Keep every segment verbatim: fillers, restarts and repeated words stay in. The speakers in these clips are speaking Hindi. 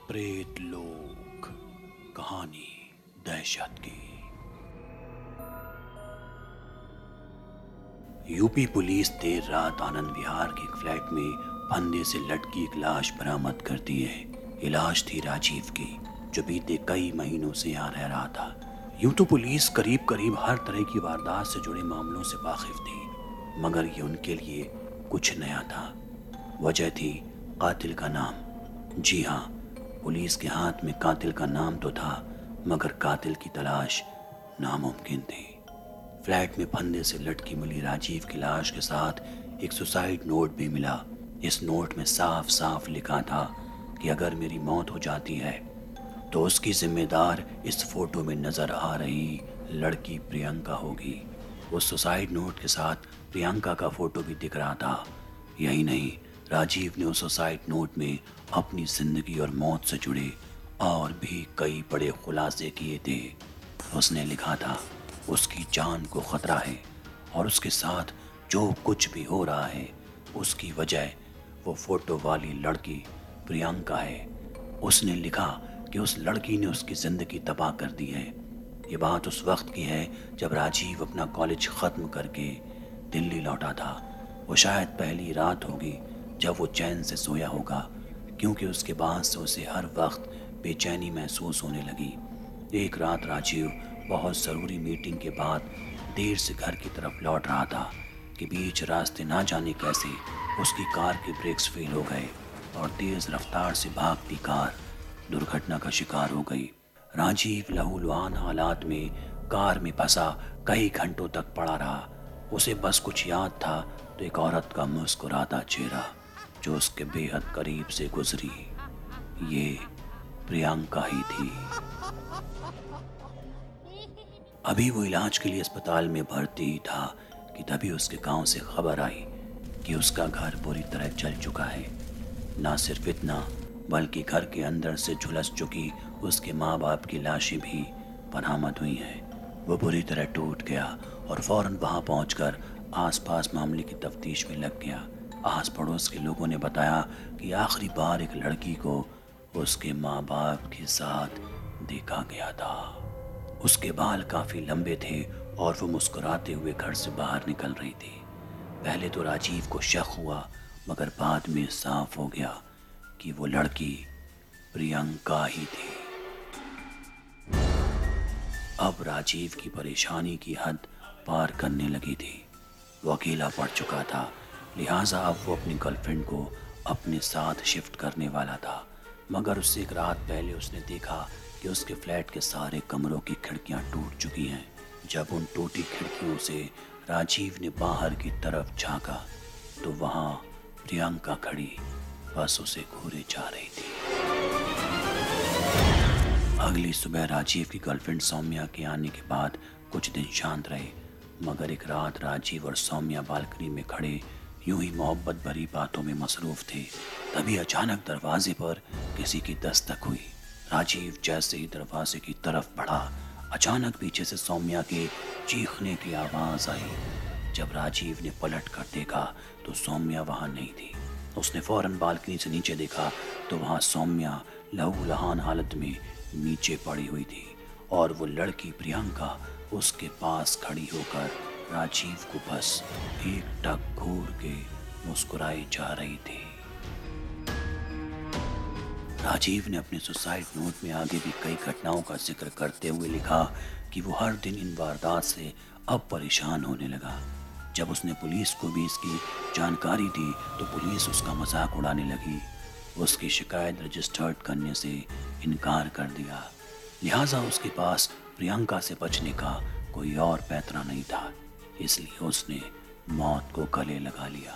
प्रेत लोक कहानी दहशत की। यूपी पुलिस देर रात आनंद विहार के एक फ्लैट में फंदे से लटकी एक लाश बरामद करती है। ये लाश थी राजीव की, जो बीते कई महीनों से यहाँ रह रहा था। यूं तो पुलिस करीब करीब हर तरह की वारदात से जुड़े मामलों से वाकिफ थी, मगर ये उनके लिए कुछ नया था। वजह थी कातिल का नाम। जी हाँ, पुलिस के हाथ में कातिल का नाम तो था, मगर कातिल की तलाश नामुमकिन थी। फ्लैट में फंदे से लटकी मिली राजीव की लाश के साथ एक सुसाइड नोट भी मिला। इस नोट में साफ साफ लिखा था कि अगर मेरी मौत हो जाती है तो उसकी जिम्मेदार इस फोटो में नजर आ रही लड़की प्रियंका होगी। उस सुसाइड नोट के साथ प्रियंका का फोटो भी दिख रहा था। यही नहीं, राजीव ने उस सुसाइड नोट में अपनी जिंदगी और मौत से जुड़े और भी कई बड़े खुलासे किए थे। उसने लिखा था उसकी जान को खतरा है और उसके साथ जो कुछ भी हो रहा है उसकी वजह वो फोटो वाली लड़की प्रियंका है। उसने लिखा कि उस लड़की ने उसकी जिंदगी तबाह कर दी है। ये बात उस वक्त की है जब राजीव अपना कॉलेज खत्म करके दिल्ली लौटा था। वो शायद पहली रात होगी जब वो चैन से सोया होगा, क्योंकि उसके बाद से उसे हर वक्त बेचैनी महसूस होने लगी। एक रात राजीव बहुत ज़रूरी मीटिंग के बाद देर से घर की तरफ लौट रहा था कि बीच रास्ते ना जाने कैसे उसकी कार के ब्रेक्स फेल हो गए और तेज़ रफ्तार से भागती कार दुर्घटना का शिकार हो गई। राजीव लहूलुहान हालात में कार में फंसा कई घंटों तक पड़ा रहा। उसे बस कुछ याद था तो एक औरत का मुस्कुराता चेहरा जो उसके बेहद करीब से गुजरी। ये प्रियंका ही थी। अभी वो इलाज के लिए अस्पताल में भर्ती था कि तभी उसके गांव से खबर आई कि उसका घर बुरी तरह जल चुका है। ना सिर्फ इतना, बल्कि घर के अंदर से झुलस चुकी उसके माँ बाप की लाशें भी बरामद हुई हैं। वो बुरी तरह टूट गया और फौरन वहां पहुंचकर आसपास मामले की तफ्तीश में लग गया। आस पड़ोस के लोगों ने बताया कि आखिरी बार एक लड़की को उसके माँ बाप के साथ देखा गया था। उसके बाल काफी लंबे थे और वो मुस्कुराते हुए घर से बाहर निकल रही थी। पहले तो राजीव को शक हुआ, मगर बाद में साफ हो गया कि वो लड़की प्रियंका ही थी। अब राजीव की परेशानी की हद पार करने लगी थी। वो अकेला पड़ चुका था, लिहाजा अब वो अपनी गर्लफ्रेंड को अपने साथ शिफ्ट करने वाला था। मगर उससे एक रात पहले उसने देखा कि उसके फ्लैट के सारे कमरों की खिड़कियां टूट चुकी हैं। जब उन टूटी खिड़कियों से राजीव ने बाहर की तरफ झांका तो वहां प्रियंका खड़ी बस उसे घूरे जा रही थी। अगली सुबह राजीव की गर्लफ्रेंड सौम्या के आने के बाद कुछ दिन शांत रहे, मगर एक रात राजीव और सौम्या बालकनी में खड़े यूं ही मोहब्बत भरी बातों में मसरूफ थे। तभी अचानक दरवाजे पर किसी की दस्तक हुई। राजीव जैसे ही दरवाजे की तरफ बढ़ा, अचानक पीछे से सौम्या के चीखने की आवाज आई। जब राजीव ने पलट कर देखा तो सौम्या वहां नहीं थी। उसने फौरन बालकनी से नीचे देखा तो वहां सौम्या लहूलुहान हालत में नीचे पड़ी हुई थी और वो लड़की प्रियंका उसके पास खड़ी होकर राजीव को बस एक टक घूर के मुस्कुराई जा रही थी। राजीव ने अपने सुसाइड नोट में आगे भी कई घटनाओं का जिक्र करते हुए लिखा कि वो हर दिन इन वारदात से अब परेशान होने लगा। जब उसने पुलिस को भी इसकी जानकारी दी तो पुलिस उसका मजाक उड़ाने लगी। उसकी शिकायत रजिस्टर्ड करने से इनकार कर दिया, लिहाजा उसके पास प्रियंका से बचने का कोई और पैतरा नहीं था। इसलिए उसने मौत को गले लगा लिया।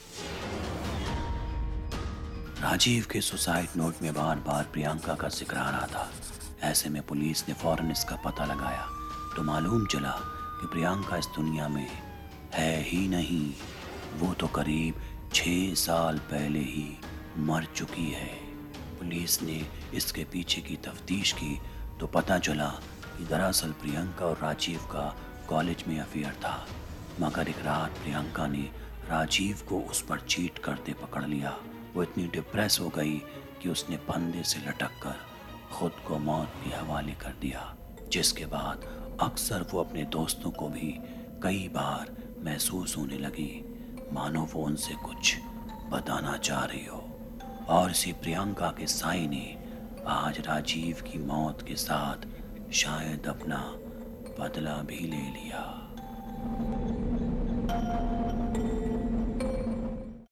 राजीव के सुसाइड नोट में बार बार प्रियंका का जिक्र आ रहा था। ऐसे में पुलिस ने फौरन इसका पता लगाया तो मालूम चला कि प्रियंका इस दुनिया में है ही नहीं। वो तो करीब छः साल पहले ही मर चुकी है। पुलिस ने इसके पीछे की तफ्तीश की तो पता चला कि दरअसल प्रियंका और राजीव का कॉलेज में अफेयर था, मगर एक रात प्रियंका ने राजीव को उस पर चीट करते पकड़ लिया। वो इतनी डिप्रेस हो गई कि कि उसने फंदे से लटक कर खुद को मौत के हवाले कर दिया, जिसके बाद अक्सर वो अपने दोस्तों को भी कई बार महसूस होने लगी मानो वो उनसे कुछ बताना चाह रही हो। और इसी प्रियंका के साई ने आज राजीव की मौत के साथ शायद अपना बदला भी ले लिया।